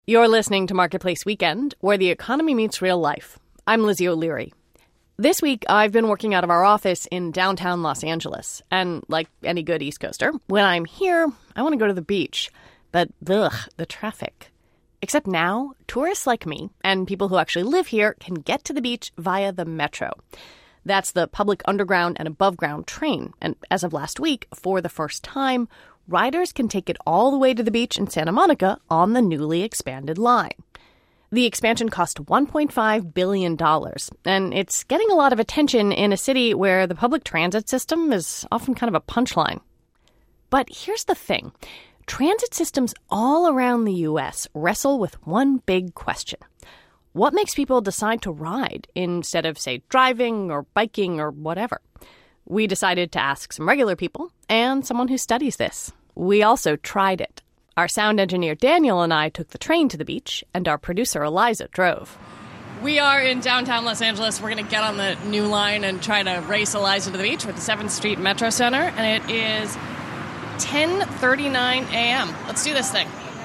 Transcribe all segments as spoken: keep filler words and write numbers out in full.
You're listening to Marketplace Weekend, where the economy meets real life. I'm Lizzie O'Leary. This week, I've been working out of our office in downtown Los Angeles. And like any good East Coaster, when I'm here, I want to go to the beach. But, ugh, the traffic. Except now, tourists like me and people who actually live here can get to the beach via the Metro. That's the public underground and above-ground train. And as of last week, for the first time, riders can take it all the way to the beach in Santa Monica on the newly expanded line. The expansion cost one point five billion dollars, and it's getting a lot of attention in a city where the public transit system is often kind of a punchline. But here's the thing. Transit systems all around the U S wrestle with one big question. What makes people decide to ride instead of, say, driving or biking or whatever? We decided to ask some regular people and someone who studies this. We also tried it. Our sound engineer Daniel and I took the train to the beach, and our producer Eliza drove. We are in downtown Los Angeles. We're going to get on the new line and try to race Eliza to the beach with the seventh Street Metro Center, and it is ten thirty-nine a.m. Let's do this thing.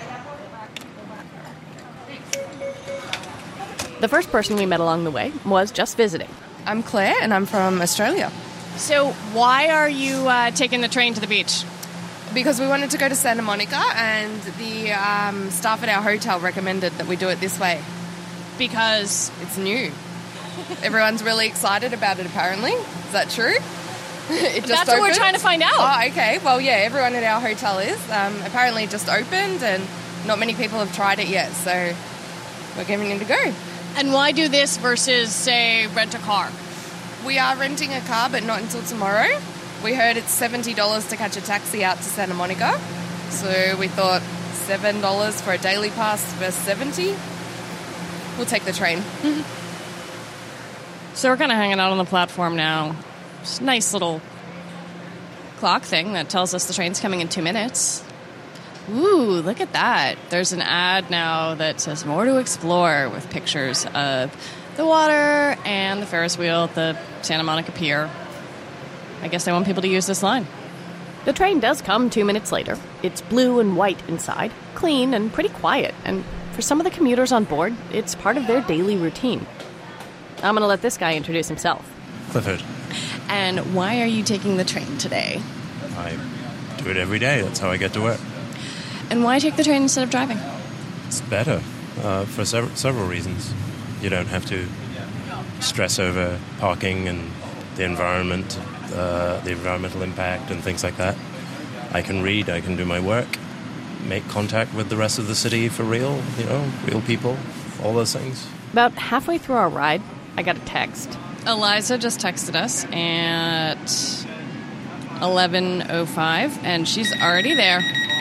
The first person we met along the way was just visiting. I'm Claire, and I'm from Australia. So why are you uh, taking the train to the beach? Because we wanted to go to Santa Monica, and the um, staff at our hotel recommended that we do it this way. Because it's new. Everyone's really excited about it, apparently. Is that true? It just That's opened. what we're trying to find out. Oh, okay. Well, yeah, everyone at our hotel is. Um, apparently it just opened, and not many people have tried it yet, so we're giving it a go. And why do this versus, say, rent a car? We are renting a car, but not until tomorrow. We heard it's seventy dollars to catch a taxi out to Santa Monica. So we thought seven dollars for a daily pass versus seventy dollars. We'll take the train. So we're kind of hanging out on the platform now. Just a nice little clock thing that tells us the train's coming in two minutes. Ooh, look at that. There's an ad now that says more to explore with pictures of the water and the Ferris wheel at the Santa Monica Pier. I guess they want people to use this line. The train does come two minutes later. It's blue and white inside, clean and pretty quiet. And for some of the commuters on board, it's part of their daily routine. I'm going to let this guy introduce himself. Clifford. And why are you taking the train today? I do it every day. That's how I get to work. And why take the train instead of driving? It's better uh, for several, several reasons. You don't have to stress over parking and the environment, uh, the environmental impact and things like that. I can read, I can do my work, make contact with the rest of the city for real, you know, real people, all those things. About halfway through our ride, I got a text. Eliza just texted us at eleven oh five, and she's already there.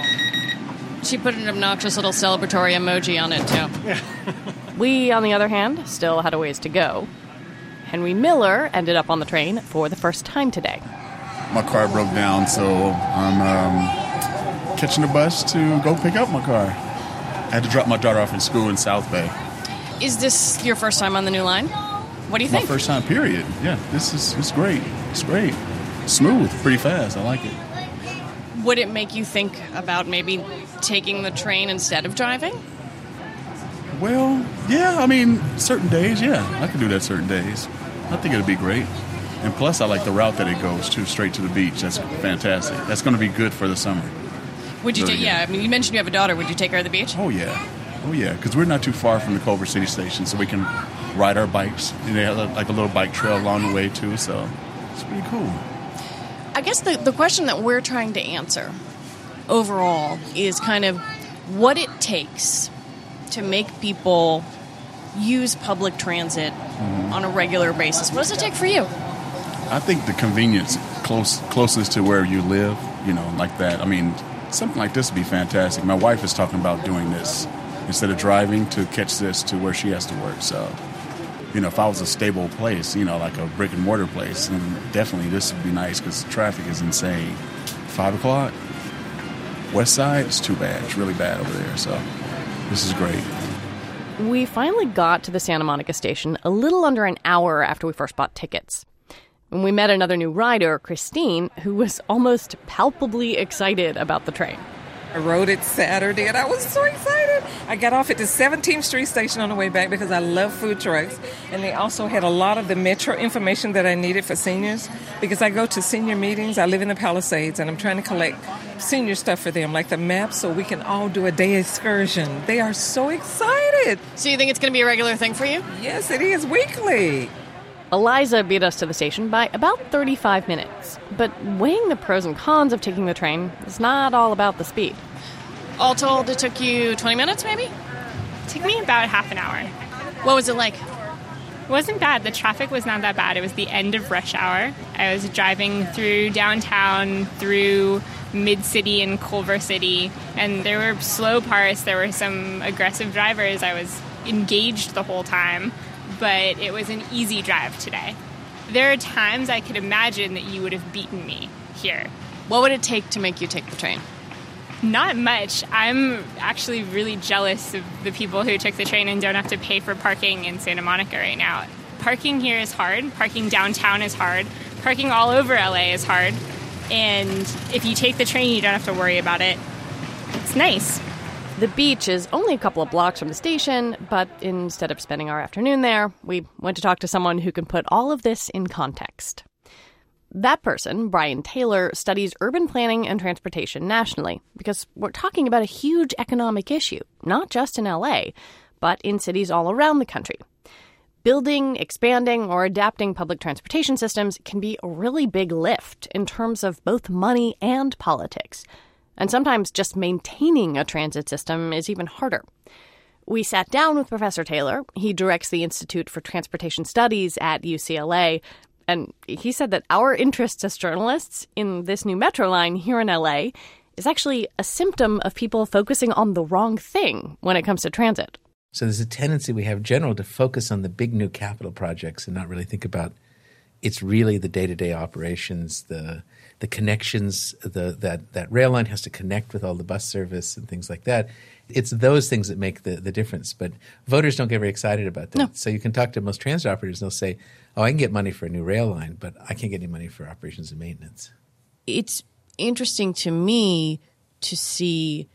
She put an obnoxious little celebratory emoji on it, too. We, on the other hand, still had a ways to go. Henry Miller ended up on the train for the first time today. My car broke down, so I'm um, catching a bus to go pick up my car. I had to drop my daughter off in school in South Bay. Is this your first time on the new line? What do you My think? first time, period. Yeah, this is it's great. It's great. Smooth, pretty fast. I like it. Would it make you think about maybe taking the train instead of driving? Well, yeah, I mean, certain days, yeah. I could do that certain days. I think it'd be great. And plus, I like the route that it goes to, straight to the beach. That's fantastic. That's going to be good for the summer. Would you Really take, yeah, I mean, you mentioned you have a daughter. Would you take her to the beach? Oh, yeah. Oh, yeah, because we're not too far from the Culver City Station, so we can ride our bikes. And they have like a little bike trail along the way, too, so it's pretty cool. I guess the, the question that we're trying to answer overall is kind of what it takes to make people use public transit mm-hmm. on a regular basis. What does it take for you? I think the convenience close closest to where you live, you know, like that. I mean, something like this would be fantastic. My wife is talking about doing this instead of driving to catch this to where she has to work. So, you know, if I was a stable place, you know, like a brick and mortar place, then definitely this would be nice because traffic is insane. Five o'clock, West Side, it's too bad. It's really bad over there. So this is great. We finally got to the Santa Monica station a little under an hour after we first bought tickets. When we met another new rider, Christine, who was almost palpably excited about the train. I rode it Saturday, and I was so excited. I got off at the seventeenth Street station on the way back because I love food trucks. And they also had a lot of the Metro information that I needed for seniors because I go to senior meetings. I live in the Palisades, and I'm trying to collect senior stuff for them, like the maps, so we can all do a day excursion. They are so excited. So you think it's going to be a regular thing for you? Yes, it is weekly. Eliza beat us to the station by about thirty-five minutes. But weighing the pros and cons of taking the train is not all about the speed. All told, it took you twenty minutes, maybe? It took me about half an hour. What was it like? It wasn't bad. The traffic was not that bad. It was the end of rush hour. I was driving through downtown, through Mid-City and Culver City, and there were slow parts. There were some aggressive drivers. I was engaged the whole time. But it was an easy drive today. There are times I could imagine that you would have beaten me here. What would it take to make you take the train? Not much. I'm actually really jealous of the people who took the train and don't have to pay for parking in Santa Monica right now. Parking here is hard. Parking downtown is hard. Parking all over L A is hard. And if you take the train, you don't have to worry about it. It's nice. The beach is only a couple of blocks from the station, but instead of spending our afternoon there, we went to talk to someone who can put all of this in context. That person, Brian Taylor, studies urban planning and transportation nationally, because we're talking about a huge economic issue, not just in L A, but in cities all around the country. Building, expanding, or adapting public transportation systems can be a really big lift in terms of both money and politics. And sometimes just maintaining a transit system is even harder. We sat down with Professor Taylor. He directs the Institute for Transportation Studies at U C L A. And he said that our interest as journalists in this new metro line here in L A is actually a symptom of people focusing on the wrong thing when it comes to transit. So there's a tendency we have general to focus on the big new capital projects and not really think about it's really the day-to-day operations, the the connections, the that, that rail line has to connect with all the bus service and things like that. It's those things that make the, the difference. But voters don't get very excited about that. No. So you can talk to most transit operators and they'll say, oh, I can get money for a new rail line, but I can't get any money for operations and maintenance. It's interesting to me to see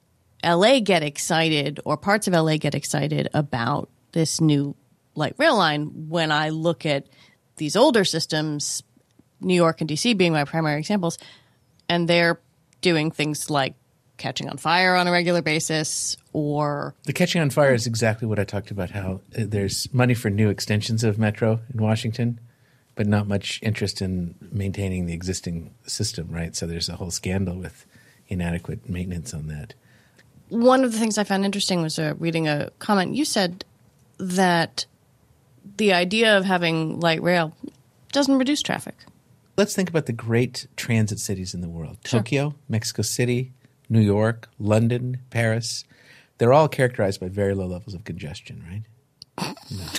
L A get excited, or parts of L A get excited about this new light rail line when I look at these older systems, New York and D C being my primary examples, and they're doing things like catching on fire on a regular basis, or... The catching on fire is exactly what I talked about, how there's money for new extensions of Metro in Washington, but not much interest in maintaining the existing system, right? So there's a whole scandal with inadequate maintenance on that. One of the things I found interesting was uh, reading a comment. You said that the idea of having light rail doesn't reduce traffic. Let's think about the great transit cities in the world. Sure. Tokyo, Mexico City, New York, London, Paris. They're all characterized by very low levels of congestion, right?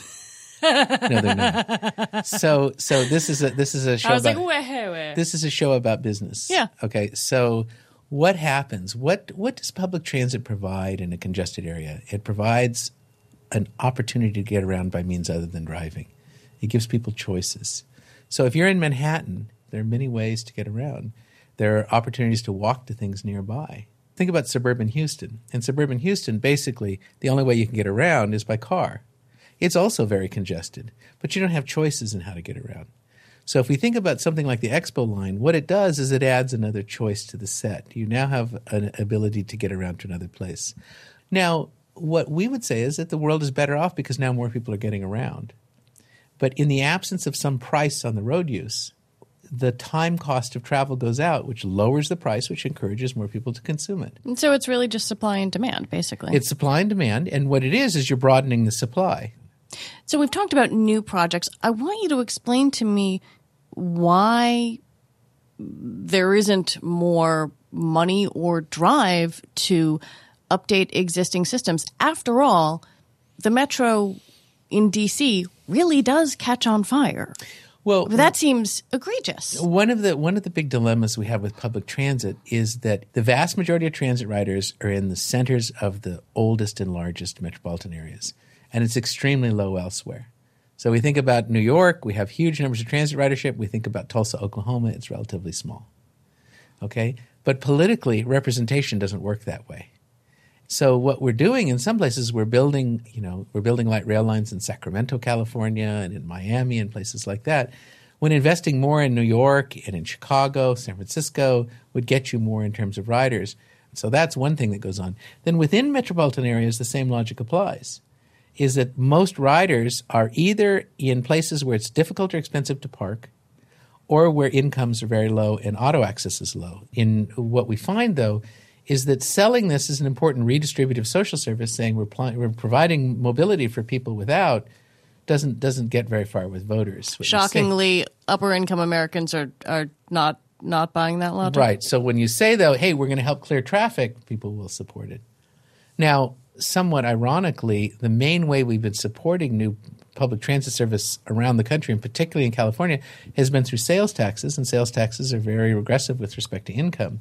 No. No, they're not. So, so this is a this is a show. I was about, like, where, where? This is a show about business. Yeah. Okay. So, what happens? What what does public transit provide in a congested area? It provides an opportunity to get around by means other than driving. It gives people choices. So, if you're in Manhattan, there are many ways to get around. There are opportunities to walk to things nearby. Think about suburban Houston. In suburban Houston, basically, the only way you can get around is by car. It's also very congested, but you don't have choices in how to get around. So if we think about something like the Expo line, what it does is it adds another choice to the set. You now have an ability to get around to another place. Now, what we would say is that the world is better off because now more people are getting around. But in the absence of some price on the road use, the time cost of travel goes out, which lowers the price, which encourages more people to consume it. And so it's really just supply and demand, basically. It's supply and demand, and what it is is you're broadening the supply. So we've talked about new projects. I want you to explain to me why there isn't more money or drive to update existing systems. After all, the metro in D C really does catch on fire. Well, that seems egregious. One of the one of the big dilemmas we have with public transit is that the vast majority of transit riders are in the centers of the oldest and largest metropolitan areas, and it's extremely low elsewhere. So we think about New York, we have huge numbers of transit ridership. We think about Tulsa, Oklahoma, it's relatively small. Okay? But politically, representation doesn't work that way. So what we're doing in some places, we're building, you know, we're building light rail lines in Sacramento, California, and in Miami and places like that, when investing more in New York and in Chicago, San Francisco would get you more in terms of riders. So that's one thing that goes on. Then within metropolitan areas, the same logic applies, is that most riders are either in places where it's difficult or expensive to park, or where incomes are very low and auto access is low. In what we find, though, is that selling this is an important redistributive social service, saying we're, pl- we're providing mobility for people without, doesn't doesn't get very far with voters. Shockingly, upper-income Americans are, are not not buying that logic. Right. So when you say, though, hey, we're going to help clear traffic, people will support it. Now, somewhat ironically, the main way we've been supporting new public transit service around the country, and particularly in California, has been through sales taxes, and sales taxes are very regressive with respect to income.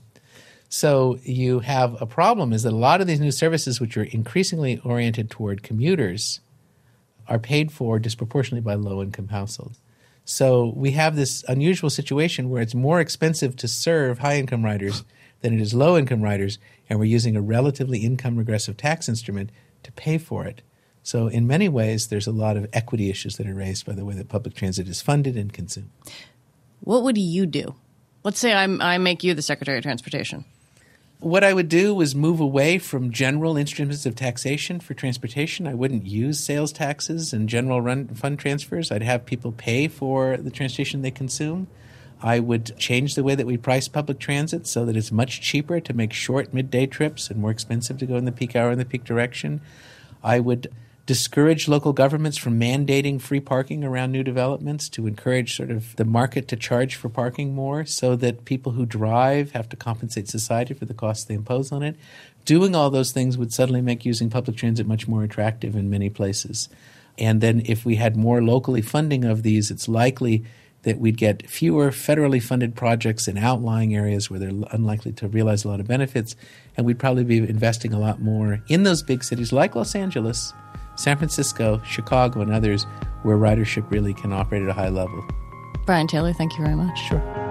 So you have a problem is that a lot of these new services, which are increasingly oriented toward commuters, are paid for disproportionately by low-income households. So we have this unusual situation where it's more expensive to serve high-income riders than it is low-income riders, and we're using a relatively income-regressive tax instrument to pay for it. So in many ways, there's a lot of equity issues that are raised by the way that public transit is funded and consumed. What would you do? Let's say I'm, I make you the Secretary of Transportation. What I would do was move away from general instruments of taxation for transportation. I wouldn't use sales taxes and general run fund transfers. I'd have people pay for the transportation they consume. I would change the way that we price public transit so that it's much cheaper to make short midday trips and more expensive to go in the peak hour in the peak direction. I would discourage local governments from mandating free parking around new developments to encourage sort of the market to charge for parking more so that people who drive have to compensate society for the costs they impose on it. Doing all those things would suddenly make using public transit much more attractive in many places. And then if we had more locally funding of these, it's likely that we'd get fewer federally funded projects in outlying areas where they're unlikely to realize a lot of benefits, and we'd probably be investing a lot more in those big cities like Los Angeles, San Francisco, Chicago, and others where ridership really can operate at a high level. Brian Taylor, thank you very much. Sure.